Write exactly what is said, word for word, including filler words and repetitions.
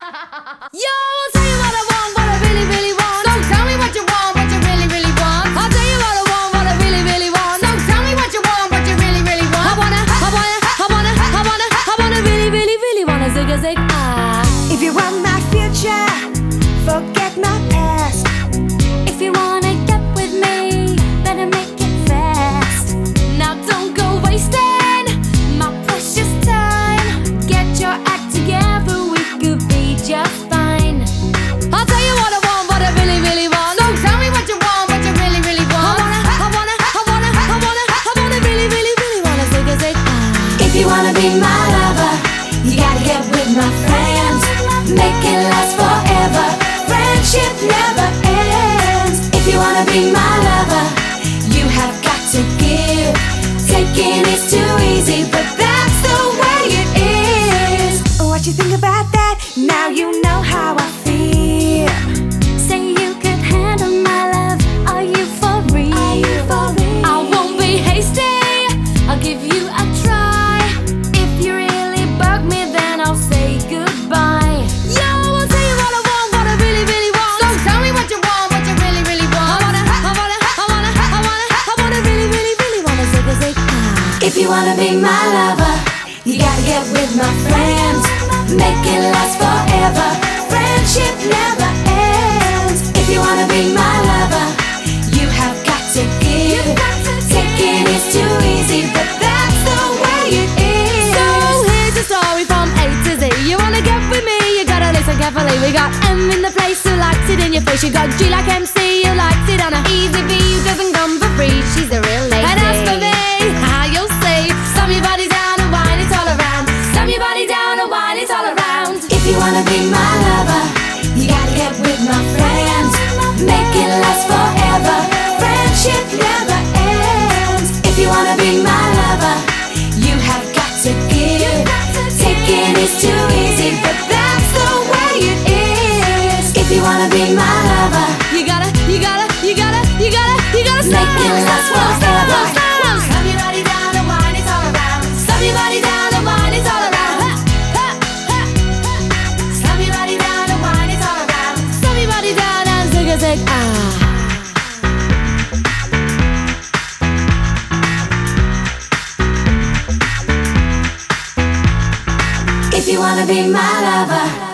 Yo, I'll tell you what I want, what I really, really want. So tell me what you want, what you really, really want. I'll tell you what I want, what I really, really want. So tell me what you want, what you really, really want. I wanna, I wanna, I wanna, I wanna, I wanna really, really, really wanna zig a zig ah. If you want my future, forget my past. If you wanna get with me, better make it fast. Now don't go wasting my precious time. Get your act together, we could be just fine. I'll tell you what I want, what I really, really want. So tell me what you want, what you really, really want. I wanna, I wanna, I wanna, I wanna, I wanna really, really, really wanna zig a zig ah. If you wanna be my lover, you gotta get with my friends. Make it last forever. Friendship never ends. If you wanna be my lover, you have got to give. Taking is too easy, but that's the way it is. What you think about that? Now you know how I feel. Say you could handle my love. Are you for real? Are you for real? I won't be hasty. I'll give you a try. If you really bug me, then I'll say goodbye. Yo, I'll tell you what I want, what I really, really want. So tell me what you want, what you really, really want. I wanna, I wanna, I wanna, I wanna, I wanna really, really, really wanna zig a zig ah. If you wanna be my lover, you gotta get with my friends. Make it last forever. Friendship never ends. If you wanna be my lover, you have got to give. Taking is too easy, but that's the way it is. So here's the story from A to Z. You wanna get with me, you gotta listen carefully. We got M in the place who likes it in your face. You got G like M C who likes it on a easy V who doesn't come for free. She's a real lady. And as for me, how you'll see, slam your body down and whine it all around. Slam your body down and whine it all around. If you wanna be my lover, you gotta get with my friends. Make it last forever. Friendship never ends. If you wanna be my lover, you have got to give. Taking is too easy, but that's the way it is. If you wanna be my lover, You gotta, you gotta, you gotta, you gotta, you gotta stop. make it last Stop, stop, forever. stop. Slam your body down and whine it all around. Slam your body down and whine it all around. Ha, ha, ha, ha. Slam your body down and whine it all around. Slam your body down and zig a zig ah. If you wanna be my lover,